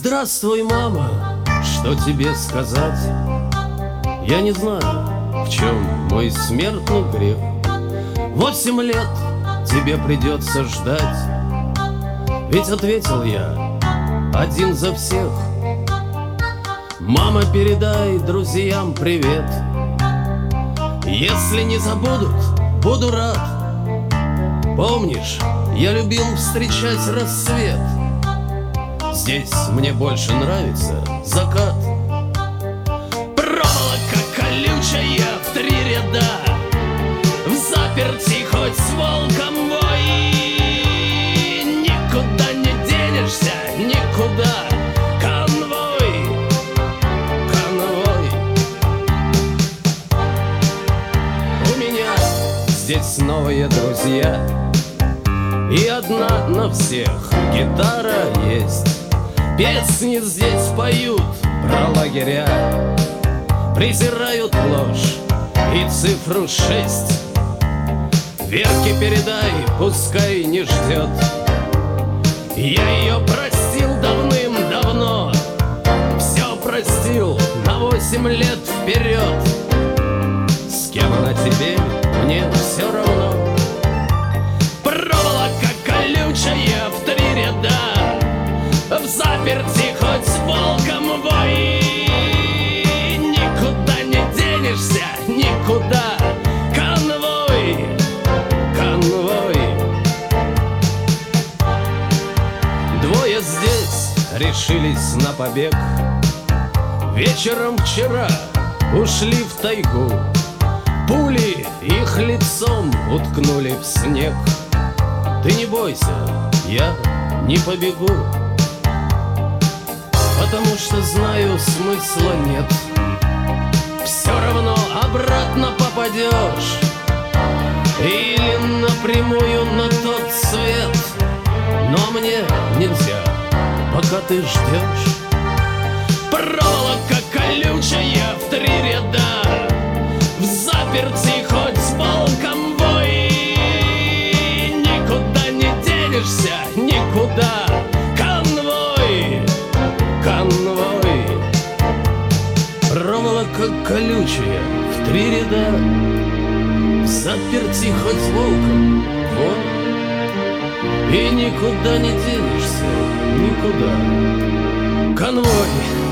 Здравствуй, мама, что тебе сказать? Я не знаю, в чем мой смертный грех. 8 лет тебе придется ждать. Ведь ответил я один за всех. Мама, передай друзьям привет. Если не забудут, буду рад. Помнишь, я любил встречать рассвет. Здесь мне больше нравится закат. Проволока колючая в 3 ряда, взаперти хоть с волком вой. Никуда не денешься, никуда. Конвой, конвой. У меня здесь новые друзья, и одна на всех гитара есть. Песни здесь поют про лагеря, презирают ложь и цифру 6. Верке передай, пускай не ждет. Я ее простил давным-давно, все простил на 8 лет вперед. С кем она теперь, мне все равно. Проволока колючая в 3 ряда, взаперти хоть с волком вой. Никуда не денешься, никуда. Конвой, конвой. Двое здесь решились на побег. Вечером вчера ушли в тайгу. Пули их лицом уткнули в снег. Ты не бойся, я не побегу, потому что знаю, смысла нет. Все равно обратно попадешь или напрямую на тот свет. Но мне нельзя, пока ты ждешь. Проволока колючая в 3 ряда, взаперти хоть с волком вой. Никуда не денешься, никуда. Конвой, конвой. Проволока колючая в 3 ряда, заперти хоть с волком вой. И никуда не денешься, никуда. Конвой.